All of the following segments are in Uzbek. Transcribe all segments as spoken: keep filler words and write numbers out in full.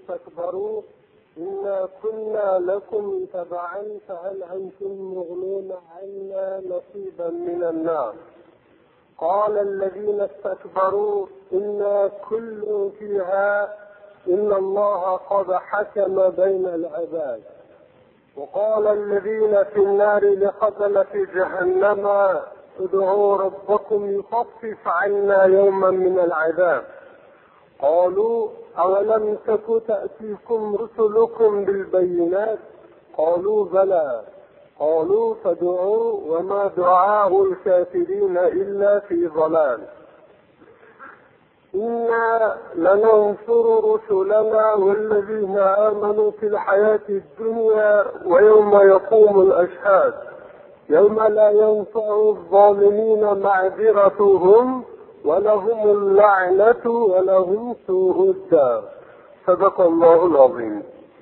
استكبروا إنا كنا لكم تبعا فهل أنتم مغنون عنا نصيبا من النار قال الذين استكبروا إنا كل فيها إن الله قد حكم بين العباد وقال الذين في النار لخزنة جهنم ادعوا ربكم يخفف عنا يوما من العذاب قالوا أولم تك تأتيكم رسلكم بالبينات قالوا بلى قالوا فادعوا وما دعاء الكافرين إلا في ضلال إنا لننصر رسلنا والذين آمنوا في الحياة الدنيا ويوم يقوم الأشهاد يوم لا ينفع الظالمين معذرتهم ولهم اللعنة ولهم سوء الدار صدق الله العظيم.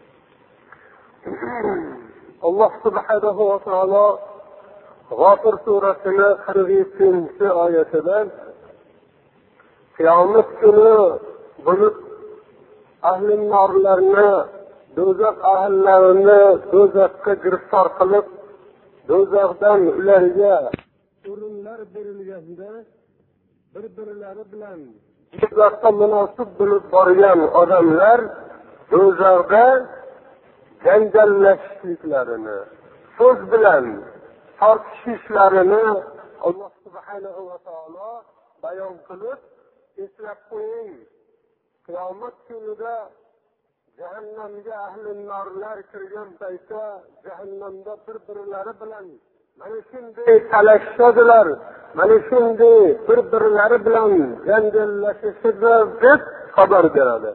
Allah subhanahu wa ta'ala G'afir surasini qirq yettinchi oyatidan qiyomat kuni bo'lib ahli norlarni do'zax ahllarini do'zaxga giriftor qilib do'zaxdan ularga o'rinlar berilganda bir-birlari bilan do'zaxga munosib bo'lib borgan odamlar do'zaxda janjallashishliklarini so'z bilan tortishishlarini Alloh subhanahu va taolo bayon qilib eslab qo'ying, qiyomat kunida jahannamga ahli norlar kirgan paytda jahannamda bir-birlari bilan mana shunday talashishadilar, mana shunday bir-birlari bilan janjallashishadi deb xabar beradi.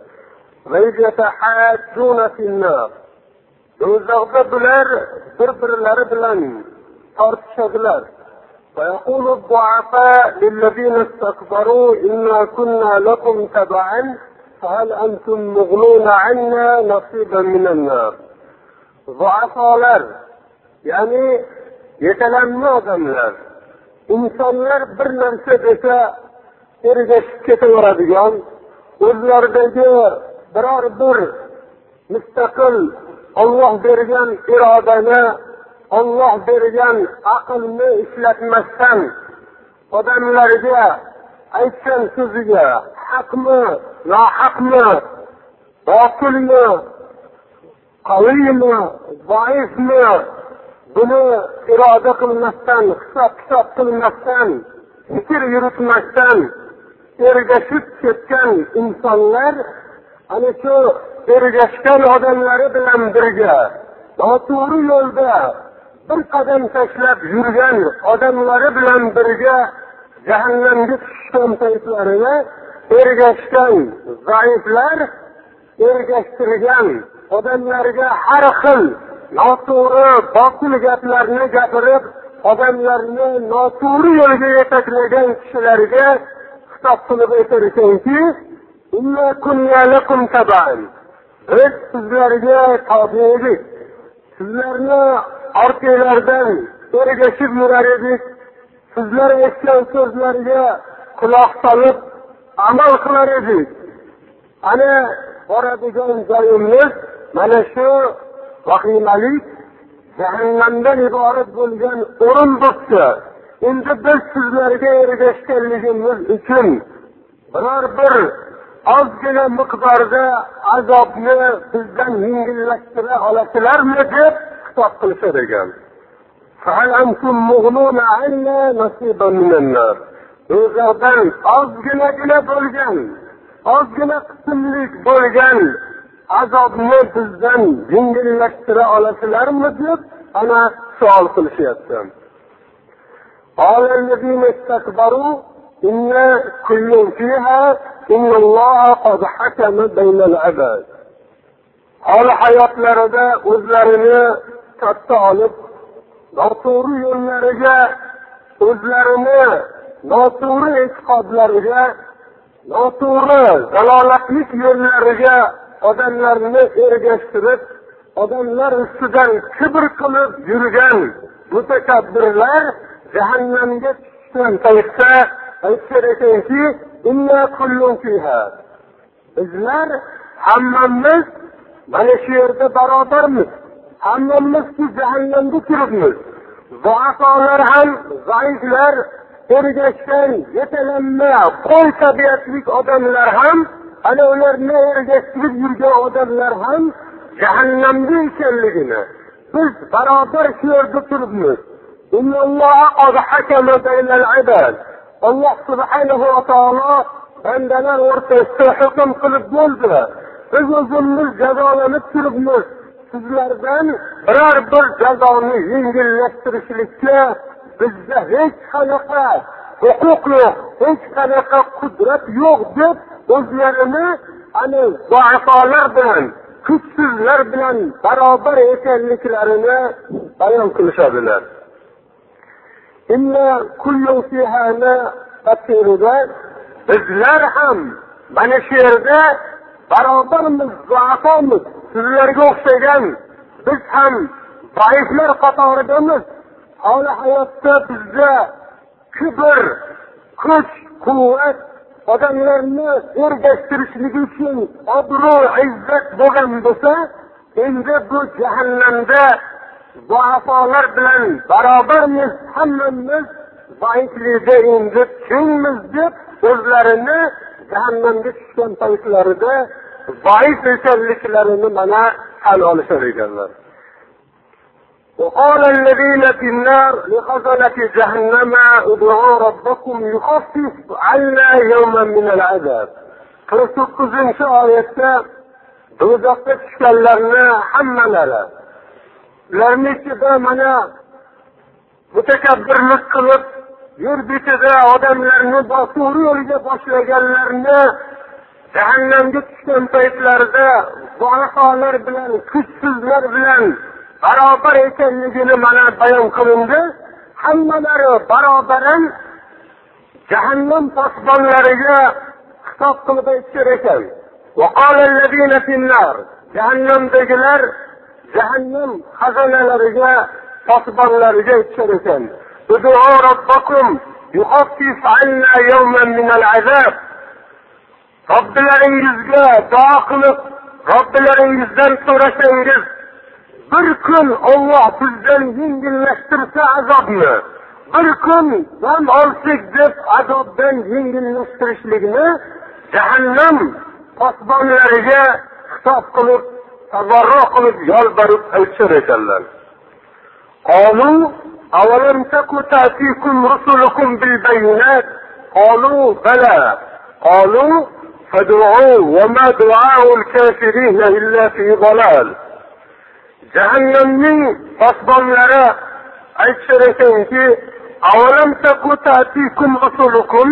Do'zaxda bular bir-birlari bilan tortishadilar. فيقول الضعفاء للذين استكبروا إنا كنا لكم تبعا فهل أنتم مغنون عنا نصيبا من النار. ضعفاlar yani yetalanma odamlar, insonlar bir narsa desa ergashib ketaveradigan, o'zlaridagi biror bir mustaqil Alloh bergan irodani, Alloh bergan aqlni ishlatmasdan odamlarga aytgan so'ziga haqmi, nohaqmi, botilmi, qaviymi, zaifmi buni iroda qilmasdan, hisob-kitob qilmasdan, fikr yuritmasdan ergashib ketgan insonlar ana shu ergashgan odamlari bilan birga noto'g'ri yo'lda bir qadam tashlab yurgan odamlari bilan birga jahannamga tushgan paytlarida ergashgan zaiflar ergashtirgan odamlarga har xil noto'g'ri botil gaplarni gapirib odamlarni noto'g'ri yo'lga yetaklagan kishilarga xitob qilib aytar ekanki, inna kunna lakum taban, biz sizlarga tobe edik, sizlarni orqanglardan ergashib yurar edik, sizlar aytgan so'zlarga quloq solib amal qilar edik. Ana boradigan joyimiz mana shu vahimalik jahannamdan iborat bo'lgan o'rin bo'lsa, endi biz sizlarga ergashganligimiz uchun biror bir ozgina miqdorda azobni bizdan yengillashtira olasizlarmi deb xitob qilishar ekan. Fahal antum mughnuna anna nasiban minan nar. Do'zaxdan ozginagina bo'lgan, ozgina qismlik bo'lgan azobni bizdan yengillashtira olasizlarmi deb ana savol qilishyapti. قال الذين استكبروا إنا كل فيها إن الله قد حكم بين العباد. Hal hayotlarida o'zlarini katta olib, noto'g'ri yo'llariga, o'zlarini noto'g'ri e'tiqodlariga, noto'g'ri dalolatlik yo'llariga odamlarni ergashtirib, odamlar ustidan kibr qilib yurgan mutakabbirlar jahannamga tushgan paytda aytishar ekanki, inna kullun fiha. Bizlar hammamiz mana shu yerda barobarmiz. Hammamiz shu jahannamda turibmiz. Zoafolar ham, zaiflar, ergashgan, yetalanma, qo'y tabiatlik odamlar ham, ana ularni ergashtirib yurgan odamlar ham jahannamda ekanligini biz barobar shu yerda turibmiz. Alloh subhanahu va taolo bandalar o'rtasida hukm qilib bo'ldi. Biz o'zimiz jazolanib turibmiz. Sizlardan biror bir jazoni yengillashtirishlikka bizda hech qanaqa huquq yo'q, hech qanaqa qudrat yo'q deb o'zlarini ana zoafolar bilan, kuchsizlar bilan barobar ekanliklarini bayon qilishadilar. Inna kullu fihana tafsirida bizlar ham mana shu yerda barobarmiz, zoafomiz. Sizlarga o'xshagan biz ham zaiflar qatoridamiz. Hali hayotda bizda kibr, kuch, quvvat odamlarni ergashtirishlik uchun obro', izzat bo'lgan bo'lsa, endi bu jahannamda zoafolar bilan barobarmiz, hammamiz zaiflikda endi tengmiz deb o'zlarini jahannamga tushgan paytlarida zaif ekanliklarini mana hal olishar ekanlar. وقال الذين في النار لخزنة جهنم ادعوا ربكم يخفف عنا يوما من العذاب. qirq to'qqizinchi oyatda do'zaxga tushganlarni hammalari ularni ichida mana mutakabbirlik qilib yer betida odamlarni bosur yo'liga boshlaganlarni jahannamga tushgan paytlarida zoafolar bilan, kuchsizlar bilan barobar ekanligini mana bayon qilindi. Hammalari barobaran jahannam posbonlariga xitob qilib aytishar ekan. Vaqolallazina finnar, jahannamdagilar jahannam xazonalariga, posbonlariga aytishar ekan. Ud'u robbakum yukhaffif 'anna yawman min al-'azab. Robbilaringizga duo qilib, Robbilaringizdan so'rasangiz, bir kun Alloh bizdan yengillashtirsa azobni, bir kun dam olsak deb azobdan yengillashtirishlikni jahannam posbonlariga xitob qilib, tabarruq qilib yolborib aytishar ekanlar. Qalu awalam taku ta'tikum rusulukum bil bayinat? Qalu bala. Qalu fad'u wa ma du'a'u al-kafirin illa fi dalal. Jahannamning posbonlari aytishar ekanki, avalam taku ta'tikum rusulukum,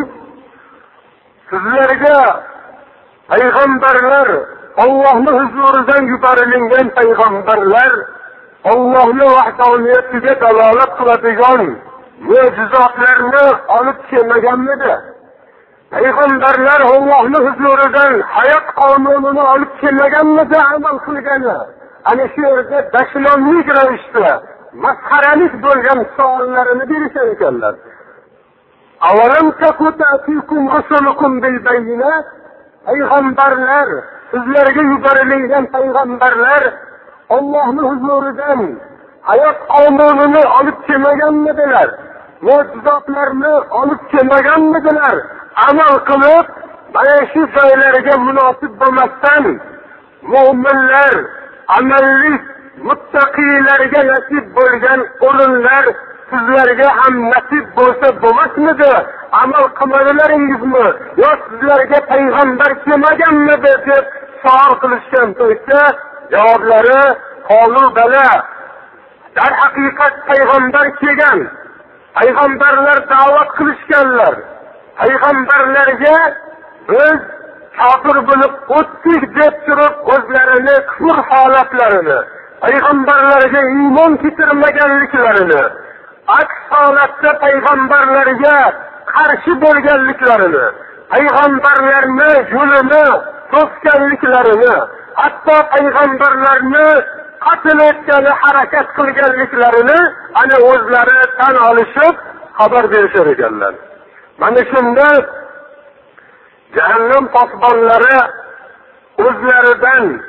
sizlarga payg'ambarlar, Allohning huzuridan yuborilgan payg'ambarlar, Allohning vahdaniyatiga dalolat qiladigan mo'jizotlarni olib kelmaganmidi? Payg'ambarlar Allohning huzuridan hayot qonunini olib kelmaganmidi amal qilgani? Ana shu yerda dashnomlik ravishda masxaralik bo'lgan savollarini berishar ekanlar. Avalam taku ta'tikum rusulukum bil bayinat? Payg'ambarlar, sizlarga yuborilgan payg'ambarlar Allohning huzuridan hayot qonunini olib kelmaganmidilar? Mo'jizotlarni olib kelmaganmidilar? Amal qilib, mana shu joylarga munosib bo'lmasdan mu'minlar, amallik, muttaqilarga nasib bo'lgan o'rinlar sizlarga ham nasib bo'lsa bo'lmasmidi? Amal qilmadilaringizmi? Yo sizlarga payg'ambar kelmaganmidi deb savol qilishgan paytda javoblari qolu bala. Dar haqiqat payg'ambar kelgan. Payg'ambarlar da'vat qilishganlar. Payg'ambarlarga biz kafir bo'lib o'tdik deb turib o'zlarini kufr holatlarini, payg'ambarlarga iymon keltirmaganliklarini, aks holatda payg'ambarlarga qarshi bo'lganliklarini, payg'ambarlarni yo'lini to'sganliklarini, hatto payg'ambarlarni qatl etgani harakat qilganliklarini ana o'zlari tan olishib xabar berishar ekanlar. Mana shunda jahannam posbonlari o'zlaridan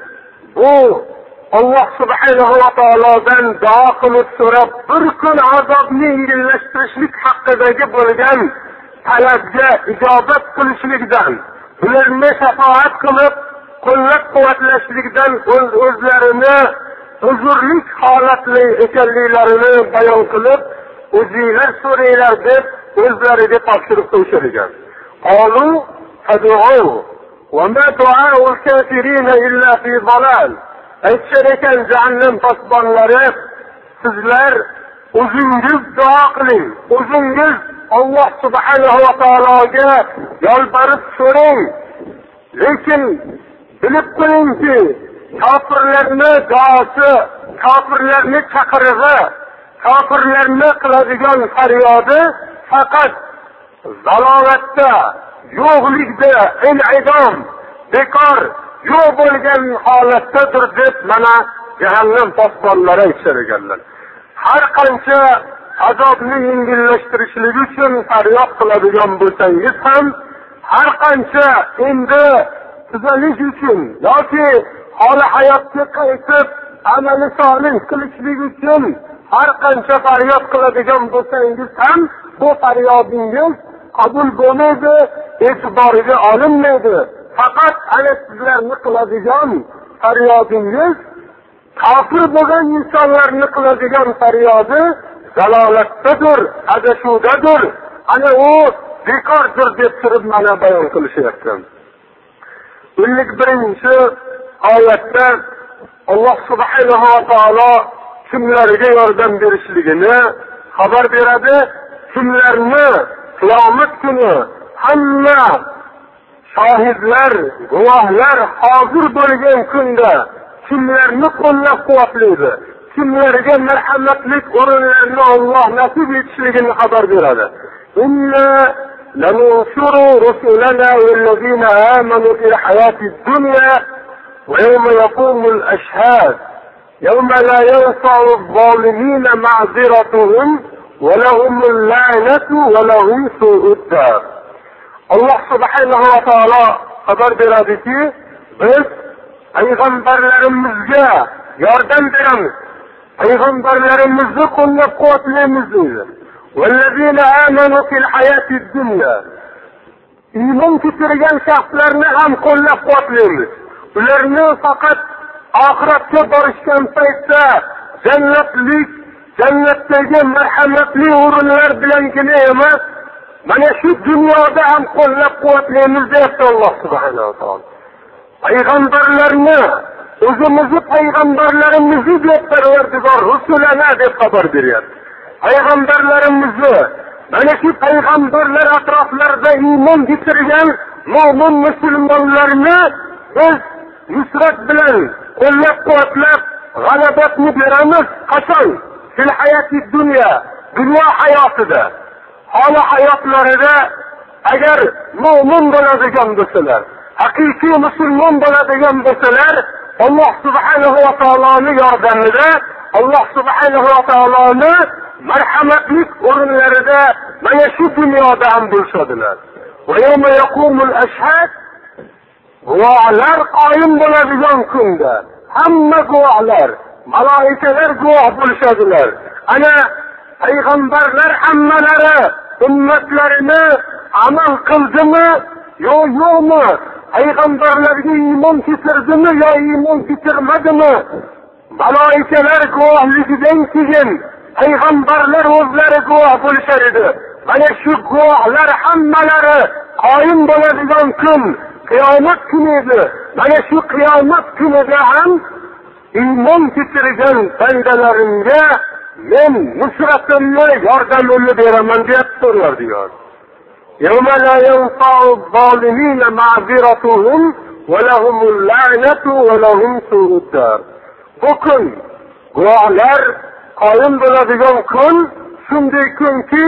bu Allah subhanahu va taolodan duo qilib so'rab bir kun azobni yengillashtirishlik haqidagi bo'lgan talabga ijobat qilishlikdan, ularni shafaat qilib qo'llab-quvvatlashlikdan o'zlarini huzurlik holatli ekanliklarini bayon qilib, o'zinglar so'ranglar deb o'zlariga topshiriq qo'yishgan. Qalu fad'u va ma du'a'ul kafirina illa fi dalal. Aytishar ekan jahannam posbonlari, sizlar o'zingiz duo qiling, o'zingiz Alloh subhanahu va taologa yolborib so'rang. Lekin bilib qo'yingki, kofirlarni duosi, kofirlarni chaqirig'i, kofirlarni qiladigan faryodi faqat zalolatda, yo'qlikda, in'idom, bekor yo'q bo'lgan holatdadir deb mana jahannam posbonlari aytishar ekanlar. Har qancha azobni yengillashtirishlik uchun faryod qiladigan bo'lsangiz ham, har qancha endi tuzalish uchun yoki holi hayotga qaytib amali solih qilishlik uchun har qancha faryod qiladigan bo'lsangiz ham, bu faryodingiz qabul bo'lmaydi, e'tiboriga olinmaydi. Faqat ana sizlarni qiladigan faryodingiz, kofir bo'lgan insonlarni qiladigan faryodi zalolatdadir, adashuvdadir. Ana u bekordir deb turib mana bayon qilishyapti. ellik birinchi oyatda Alloh subhanahu va taolo kimlarga yordam berishligini xabar beradi. Kimlarni qiyomat kuni hamma shohidlar, guvohlar hozir bo'lgan kunda kimlarni qo'llab-quvvatlaydi, kimlarga marhamatlik o'rinlarini Alloh nasib etishligini xabar beradi. Inna lanunsuru rusulana wallazina amanu fil hayatid dunya wa yawma yaqumul ashhad yawma la yanfa'u adh-dhalimina ma'ziratuhum wa lahumul la'natu wa lahum su'ud dar. Alloh subhanahu va taolo xabar beradiki, biz payg'ambarlarimizga yordam beramiz, payg'ambarlarimizni qo'llab-quvvatlaymiz deydi. Vallazina amanu fil hayatid dunya. Iymon keltirgan shaxslarni ham qo'llab-quvvatlaymiz. Ularni faqat oxiratga borishgan paytda jannatlik, jannatdagi marhamatli o'rinlar bilangina emas, mana shu dunyoda ham qo'llab-quvvatlaymiz deyapti Alloh subhanahu va taolo. Payg'ambarlarni o'zimizni payg'ambarlarimizni deb Parvardigor rusulana deb xabar beryapti. Payg'ambarlarimizni mana shu payg'ambarlar atroflarida iymon keltirgan mo'min musulmonlarni biz nusrat bilan qo'llab-quvvatlab g'alabatni beramiz. Qachon? Fil hayotid dunya, dunyo hayotida, holi hayotlarida agar mo'min bo'ladigan bo'lsalar, haqiqiy musulmon bo'ladigan bo'lsalar, Alloh subhanahu va taoloning yordamida, Alloh subhanahu va taoloning marhamatlik o'rinlarida mana shu dunyoda ham bo'lishadilar. Va yawma yaqumul ashhad, guvohlar qoyim bo'ladigan kunda hamma guvohlar, malaikalar guvoh bo'lishadilar. Ana payg'ambarlar hammalari ummatlarini amal qildimi yo yo'qmi, payg'ambarlarga iymon keltirdimi yo iymon keltirmadimi, malaikalar guvohligidan keyin payg'ambarlar o'zlari guvoh bo'lishar edi. Mana shu guvohlar hammalari qoyim bo'ladigan kun qiyomat kuni edi. Mana shu qiyomat kunida ham iymon keltirgan bandalarimga men nusratimni, yordamimni beraman deb Parvardigor. Yawma la yanfa'u adh-dhalimina ma'ziratuhum va lahumul la'natu va lahum su'ud dar. Bu kun guvohlar qoyim bo'ladigan kun, shunday kunki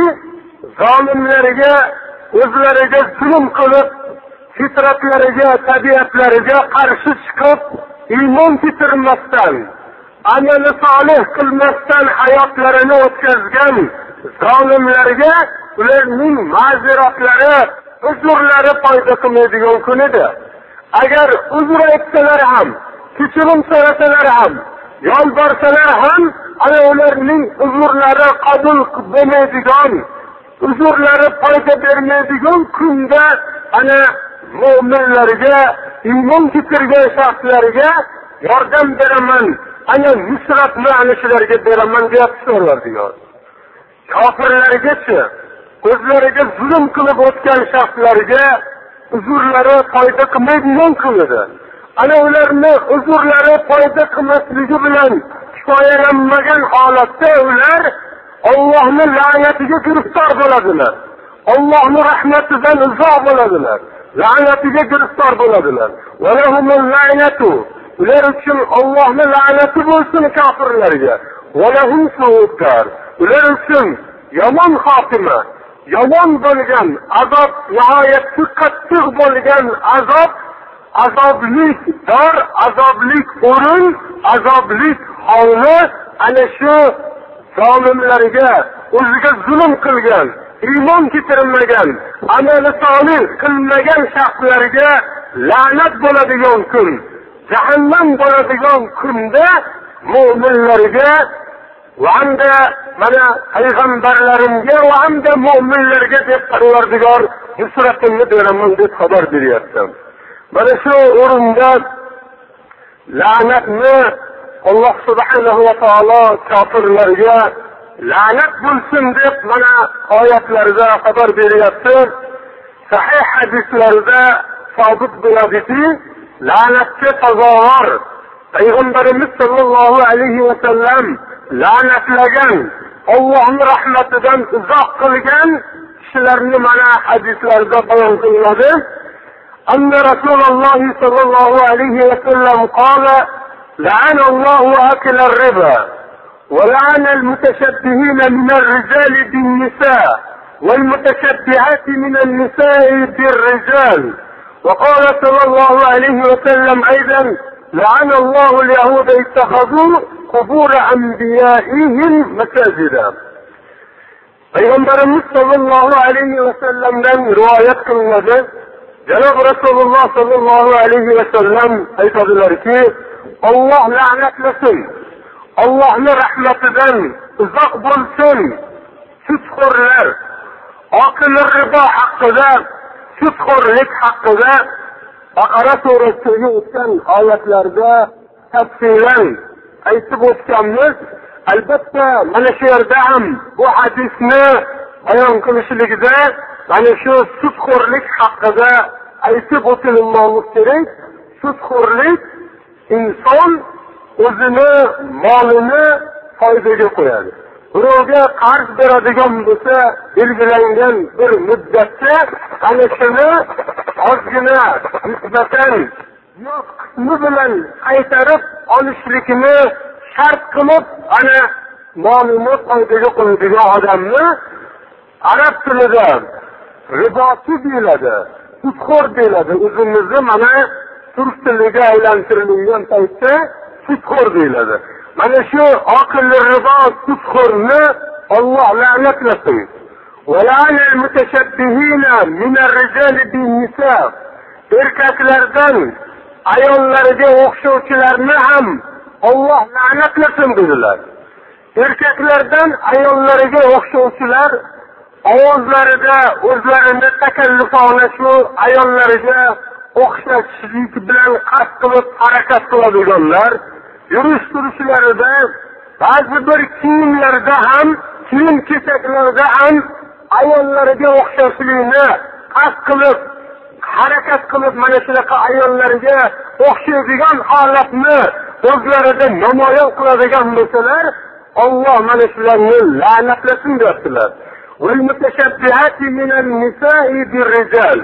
zolimlarga o'zlariga zulm qilib, fitratlariga, tabiatlariga qarshi chiqib, iymon keltirmasdan, amali solih qilmasdan hayotlarini o'tkazgan zolimlarga ularning ma'ziratlari, uzrlari foyda qilmaydigan kun edi. Agar uzr aytsalar ham, kechirim so'rasalar ham, yolborsalar ham, ana ularning uzrlari qabul bo'lmaydigan, uzrlari foyda bermaydigan kunda ana mu'minlarga, iymon keltirgan shaxslarga yordam beraman, ana nusratni ana shularga beraman deb so'rardilar. Kofirlargacha o'zlariga zulm qilib o'tgan shaxslarga uzrlari foyda qilmaydigan kunida, ana ularni uzrlari foyda qilmasligi bilan kifoyalanmagan holatda ular Allohning la'natiga giriftor bo'ladilar. Allohning rahmatidan uzoq bo'ladilar. La'natiga giriftor bo'ladilar. Va lahumul la'natu. Ular uchun Allohning la'nati bo'lsin kofirlarga. Va lahum su'ud. Ular uchun yomon xotima, yomon bo'lgan azob, nihoyatda qattiq bo'lgan azob, azoblik dor, azoblik o'rin, azoblik hovli ana shu zolimlarga, o'ziga zulm qilgan, iymon keltirmagan, amali solih qilmagan shaxslarga la'nat bo'ladigan kun, jahannam bo'ladigan kunda mu'minlarga va hamda mana payg'ambarlarimga va hamda mu'minlarga deb Parvardigor nusratimni beraman deb xabar beryapti. Mana shu o'rinda la'natni Alloh subhanahu va taolo kofirlarga la'nat bo'lsin deb mana oyatlarda xabar beryapti. Sahih hadislarda sabit bo'ladiki, la'natga sazovor Payg'ambarimiz sollallohu alayhi va sallam la'natlagan, Allohning rahmatidan uzoq qilgan kishilarni mana hadislarda bayon qilinadi. Anna Rasululloh sollallohu alayhi va sallam qala: لعن الله أكل الربا ولعن المتشبهين من الرجال بالنساء والمتشبهات من النساء بالرجال. وقال صلى الله عليه وسلم أيضا: لعن الله اليهود اتخذوا قبور أنبيائهم مساجدا. Peygamberimiz sallallahu aleyhi ve sellem'den rivayet kılındı. Cenab-ı Resulullah sallallahu aleyhi ve sellem aytadilar ki, Allah la'natlasin, Allah'ın rahmetidan uzoq bo'lsin sudxo'rlar, akil ribo haqida, sudxo'rlik haqida Baqara surasiga o'tgan oyatlarda tafsilan aytib o'tganmiz. Albatta mana shu yerda ham bu hadisni bayon qilishligida mana shu sudxo'rlik haqida aytib o'tilmoqligi kerak. Sudxo'rlik inson o'zini molini foydaga qo'yadi. Birovga qarz beradigan bo'lsa, belgilangan bir muddatda ana shuni ozgina nisbatan yo'q qismi bilan qaytarib olishlikni shart qilib, ana molini foydaga qo'yadigan odamni arab tilida ribochi deyiladi, sudxo'r deyiladi. O'zimizni mana turk tiliga aylantirilgan paytda sudxo'r deyiladi. Mana shu aqlli ribo sudxo'rni Alloh la'natlasin. Va la'anal mutashabbihina min ar-rijal bin-nisa. Erkaklardan ayollarga o'xshovchilarni ham Alloh la'natlasin dedilar. Erkaklardan ayollariga o'xshovchilar ovozlarida o'zlarini takallufona shu ayollariga o'xshatishlik bilan qasd qilib harakat qiladiganlar, yurish turishlarida, ba'zi bir kiyimlarda ham, kiyim kechaklarda ham ayollariga o'xshashlikni qasd qilib harakat qilib mana shunaqa ayollarga o'xshaydigan holatni o'zlarida namoyon qiladigan bo'lsalar, Alloh mana shularni la'natlasin deyaptilar. Vel mutashabbihati minal nisa'i bir-rijal.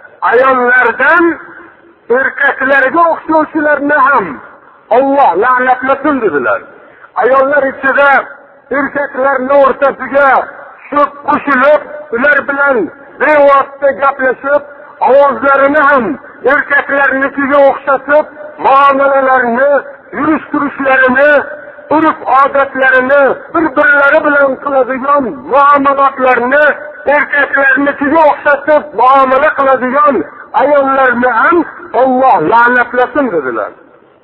Ayollardan erkaklarga o'xshovchilarni ham Alloh la'natlasin dedilar. Ayollar ichida erkaklarning o'rtasiga shu qo'shilib, ular bilan bevosita gaplashib, ovozlarini ham erkaklarnikiga o'xshatib, muomalalarni, yurish turishlarini, urf odatlarini bir-birlari bilan qiladigan muomalatlarni erkaklarnikiga o'xshatib muomala qiladigan ayollarni ham Alloh la'natlasin dedilar.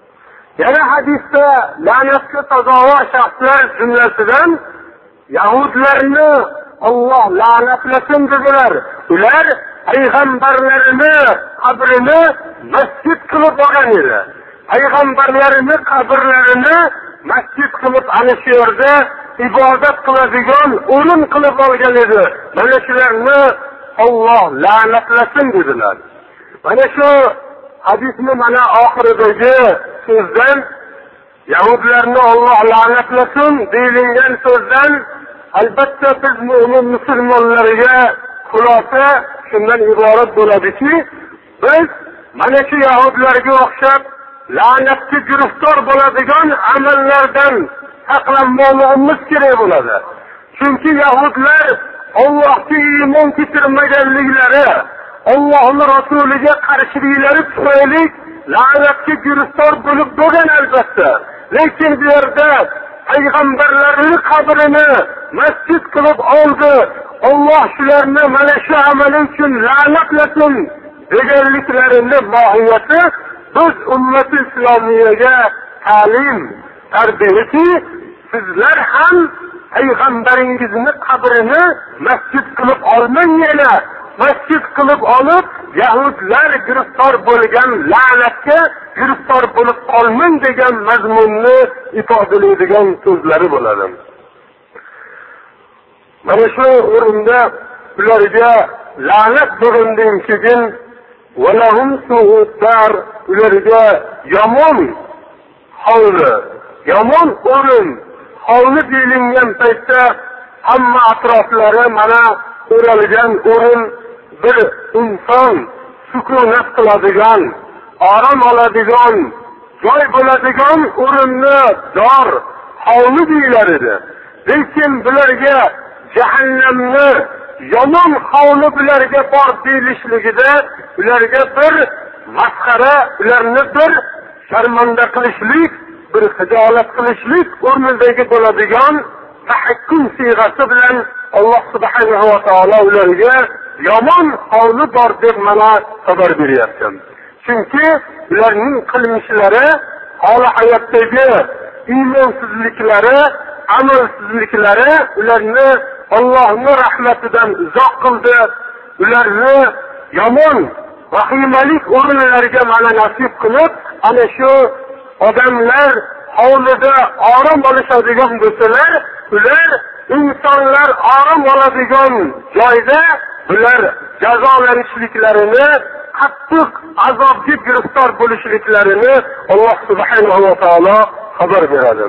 Yana hadisda la'natga sazovor shaxslar jumlasidan Yahudlarni Alloh la'natlasin dedilar. Ular payg'ambarlarini qabrini masjid qilib olgan edi. Payg'ambarlarini qabrlarini masjid qilib ana shu yerda ibodat qiladigan o'rin qilib olgan edi. Mana shularni Alloh la'natlasin dedilar. Mana shu hadisni mana oxiridagi so'zdan Yahudlarni Alloh la'natlasin deyilgan so'zdan albatta biz mu'min musulmonlarga xulosa shundan iborat bo'ladiki, biz mana shu Yahudlarga o'xshab la'natga giriftor bo'ladigan amallardan saqlanmoqligimiz kerak bo'ladi. Chunki Yahudlar Allohga iymon keltirmaganliklari, Allohning rasuliga qarshiliklari tufayli la'natga giriftor bo'lib bo'lgan albatta. Lekin bu yerda payg'ambarlarning qabrini masjid qilib oldi. Alloh shularni mana shu amali uchun la'natlasin deganliklarini mohiyati biz ummati islomiyaga ta'lim tarbiyasi, sizlar ham payg'ambaringizni qabrini masjid qilib olmang, yana masjid qilib olib Yahudlar giriftor bo'lgan la'natga giriftor bo'lib qolmang degan mazmunni ifodalaydigan so'zlari bo'ladi. Mana shu o'rinda ularga la'nat bo'lgandan keyin valahum su'udar, ularga yomon hovli, yomon o'rin, hovli deyilgan paytda hamma atroflari mana o'ralgan o'rin, bir inson sukunat qiladigan, orom oladigan, joy bo'ladigan o'rinni dor hovli deyilar edi. Lekin bularga jahannamni yomon hovli bularga bor deyilishligida ularga bir masxara, ularni bir sharmanda qilishlik, bir hijolat qilishlik o'rnidagi bo'ladigan tahakkum siyg'asi bilan Alloh subhanahu va taolo ularga yomon hovli bor deb mana xabar beryapti. Chunki ularning qilmishlari, holi hayotdagi iymonsizliklari, amalsizliklari ularni Allohning rahmatidan uzoq qildi. Ularni yomon vahimalik o'rinlarga mana nasib qilib, ana shu odamlar hovlida orom olishadigan bo'lsalar, ular insonlar orom oladigan joyda ular jazolanishliklarini, qattiq azobga giriftor bo'lishliklarini Alloh subhanahu va taolo xabar beradi.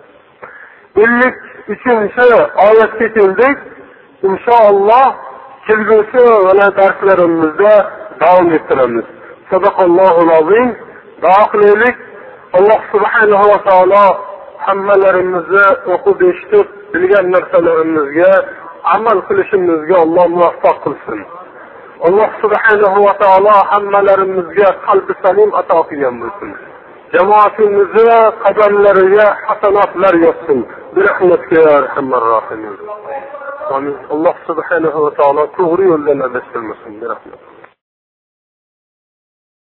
ellik uchinchi oyatga keldik. Inshaalloh kelgusi mana darslarimizda davom ettiramiz. Sadaqallohul azim. Duo qilaylik. Alloh subhanahu va taolo hammalarimizni o'qib eshitib bilgan narsalarimizga amal qilishimizga Alloh muvaffaq qilsin. Alloh subhanahu va taolo hammalarimizga qalbi salim ato qilgan bo'lsin. Jamoatimizni qadamlariga hasanatlar yozsin. Birahmatga ya arhamar rohimin. Amin. Alloh subhanahu va taolo to'g'ri yo'ldan adashtirmasin. Birahmat.